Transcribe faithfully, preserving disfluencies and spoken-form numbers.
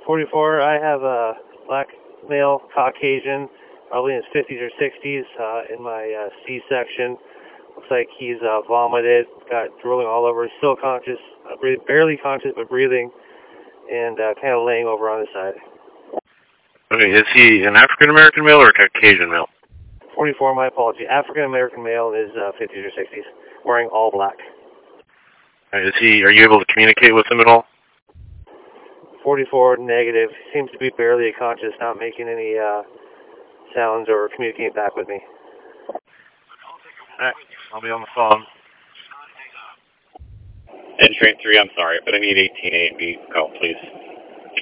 forty-four, I have a black male, Caucasian, probably in his fifties or sixties, uh, in my uh, C section. Looks like he's uh, vomited, got drooling all over, still conscious, uh, breathing, barely conscious but breathing, and uh, kind of laying over on his side. Okay, is he an African American male or a Caucasian male? forty-four, my apology. African American male in his uh, fifties or sixties, wearing all black. Okay, is he? Are you able to communicate with him at all? forty-four, negative. Seems to be barely conscious, not making any uh, sounds or communicating back with me. Alright, I'll be on the phone. Train three, I'm sorry, but I need eighteen A and B call, please.